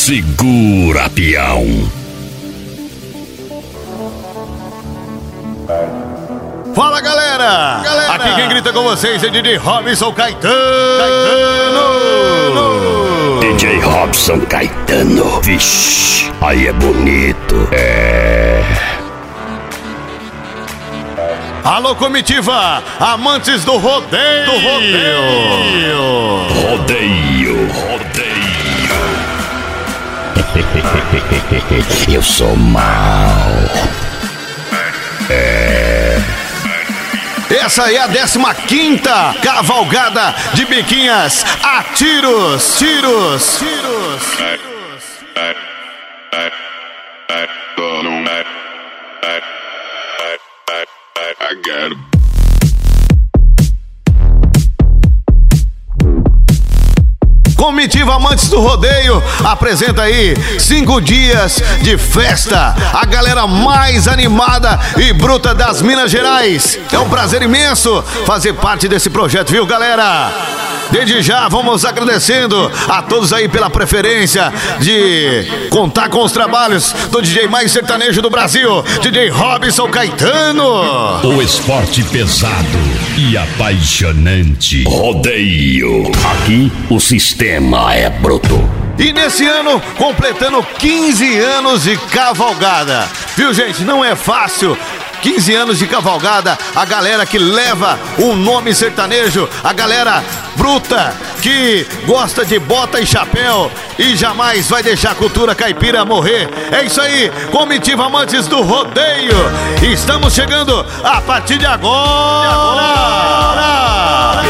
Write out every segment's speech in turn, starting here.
Segura, peão. Fala, galera! Aqui quem grita com vocês é DJ Robson Caetano! DJ Robson Caetano. Vixe, aí é bonito. Alô, comitiva! Amantes do rodeio! Rodeio. Eu sou mal. Essa é a 15ª cavalgada de biquinhas a tiros. Comitiva Amantes do Rodeio apresenta aí 5 dias de festa. A galera mais animada e bruta das Minas Gerais. É um prazer imenso fazer parte desse projeto, viu, galera? Desde já vamos agradecendo a todos aí pela preferência de contar com os trabalhos do DJ mais sertanejo do Brasil, DJ Robson Caetano. O esporte pesado e apaixonante. Rodeio. Aqui o sistema é bruto. E nesse ano, completando 15 anos de cavalgada. Viu, gente? Não é fácil. 15 anos de cavalgada, a galera que leva o nome sertanejo, a galera bruta que gosta de bota e chapéu e jamais vai deixar a cultura caipira morrer. É isso aí, comitiva Amantes do Rodeio. Estamos chegando a partir de agora.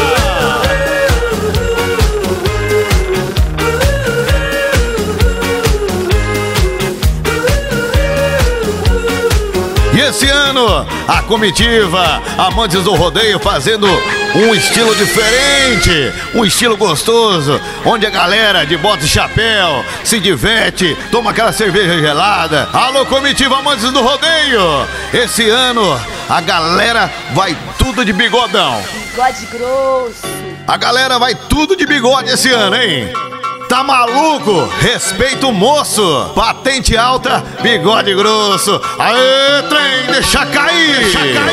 E esse ano, a comitiva Amantes do Rodeio fazendo um estilo diferente, um estilo gostoso, onde a galera de bota e chapéu se diverte, toma aquela cerveja gelada. Alô, comitiva Amantes do Rodeio! Esse ano, a galera vai tudo de bigodão. Bigode grosso. A galera vai tudo de bigode esse ano, hein? Tá maluco? Respeita o moço. Patente alta, bigode grosso. Aê, trem, deixa cair.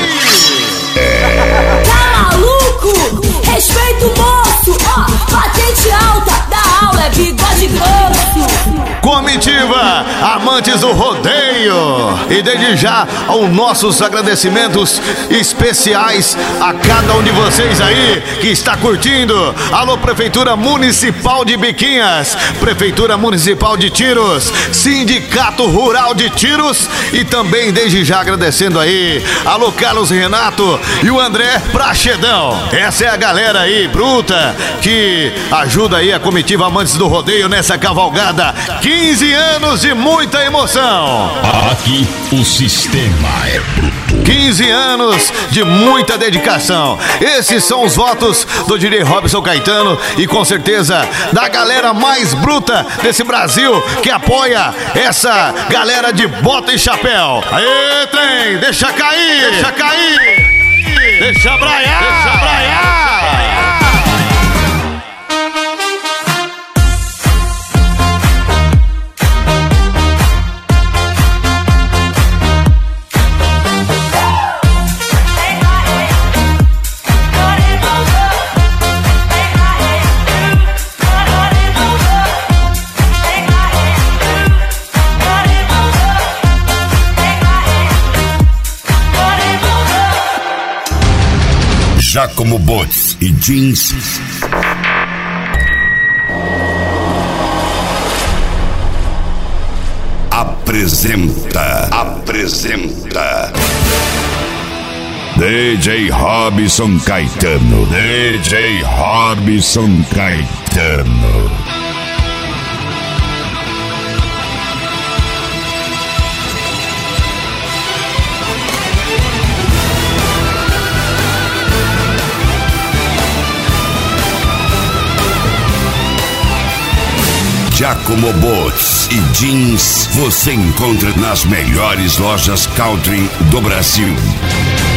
Tá maluco? Respeita o moço. Patente alta, da aula é bigode grosso. Comitiva Amantes do Rodeio. E desde já, os nossos agradecimentos especiais a cada um de vocês aí que está curtindo. Alô, Prefeitura Municipal de Biquinhas, Prefeitura Municipal de Tiros, Sindicato Rural de Tiros e também desde já agradecendo aí. Alô, Carlos Renato e o André Prachedão. Essa é a galera aí, bruta, que ajuda aí a comitiva Amantes do Rodeio nessa cavalgada. 15 anos de muita emoção. Aqui o sistema é bruto. 15 anos de muita dedicação. Esses são os votos do DJ Robson Caetano e com certeza da galera mais bruta desse Brasil que apoia essa galera de bota e chapéu. Aê, trem, deixa cair, deixa braiar. Giacomo Bots e Jeans apresenta DJ Robson Caetano. Giacomo Bots e Jeans você encontra nas melhores lojas country do Brasil.